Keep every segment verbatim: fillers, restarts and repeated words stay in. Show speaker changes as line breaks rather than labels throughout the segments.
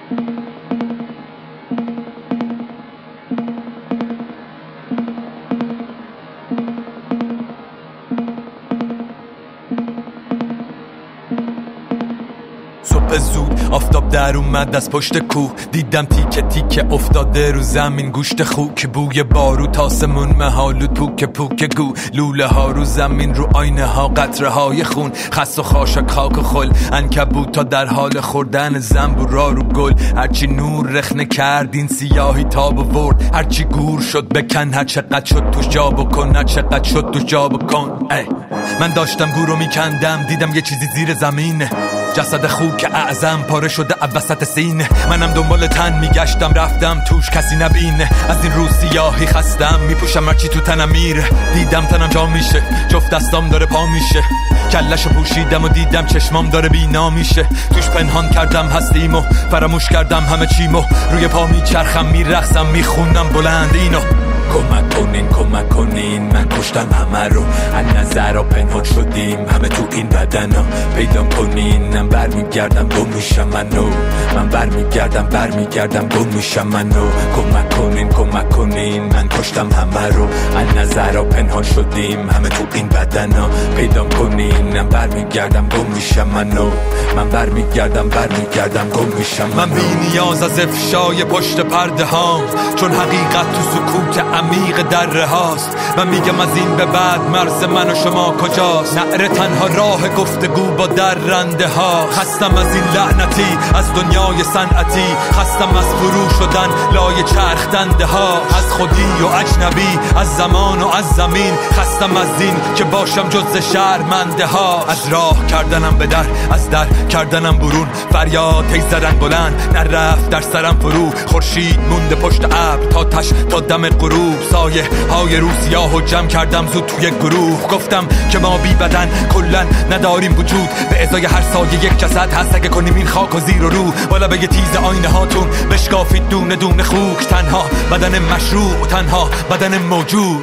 صبح زود آفتاب در اومد از پشت کوه، دیدم تیکه تیکه افتاده رو زمین گوشت خوک، بوی بارو آسمون محالود پوک پوک گو، لوله ها رو زمین رو آینه ها قطره های خون، خس و خاشاک خاک و خل، عنکبوتا در حال خوردن زنبورا رو گل، هرچی نور رخنه کرد این سیاهی تاب آورد، هرچی گور شد بکن، هر چقدر شد توش جا بکن، هر چقدر شد توش جا بکن. ای من داشتم گورو میکندم، دیدم یه چیزی زیر زمینه، جسد خوک اعظم پاره شده وسط سینه، منم دنبال تن میگشتم رفتم توش کسی نبینه، از این روز سیاهی خستم میپوشم هرچی تو تنم میره، دیدم تنم جا میشه، جفت دستام داره پا میشه، کلشو پوشیدم و دیدم چشمام داره بینا میشه، توش پنهان کردم هستیمو، فراموش کردم همه چیمو، روی پا میچرخم میرقصم میخونم بلند اینو، کمک کنین کمک کنین من کشتم همه رو، از نظر پنهان شدیم همه تو این بدن ها، پیدا کنین من برمیگردم گم میشم منو، من برمیگردم برمیگردم گم میشم منو، کمک کنین کمک کنین من کشتم همه رو، از نظر پنهان شدیم همه تو این بدن ها، پیدا کنین من برمیگردم گم میشم منو، من برمیگردم برمیگردم گم میشم من، بی نیاز از افشای پشت پرده هام، چون حقیقت تو سکوت عمیق دره هاست، من میگم از این به بعد مرز من و شما کجاست، نعره تنها راه گفتگو با درنده ها، خستم از این لعنتی از دنیای صنعتی، خستم از فرو شدن لای چرخ دنده ها، از خودی و اجنبی از زمان و از زمین، خستم از این که باشم جز شرمنده ها، از راه کردنم به در از در کردنم برون، فریاد تیز زدن بلند نرفت در سرم فرو، خورشید مونده پشت ابر تا تش تا دم غروب، سایه های رو سیاه و جمع کردم زود توی گروه، گفتم که ما بی بدن کلن نداریم وجود، به ازای هر سایه یک جسد هست، اگه کنیم این خاک و زیر و رو، بالا بگه تیز آینه هاتون بشکافید دونه دونه خوک، تنها بدن مشروع تنها بدن موجود،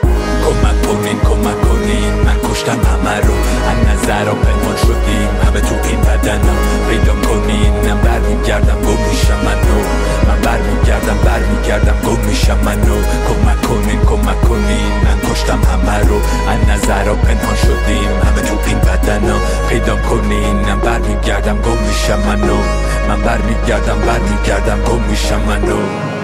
کمک کنین کمک کنین من کشتم همه رو، از نظر پنهان شدیم همه تو این بدن ها، پیدا کنین من برمیگردم گم میشم منو، من برمیگردم برمیگردم گم میشم منو، کمک کنین کمک کنین من کشتم همه رو، از نظر پنهان شدیم همه تو این بدن ها، پیدا کنین من برمیگردم گم میشم منو، من برمیگردم برمیگردم گم میشم منو.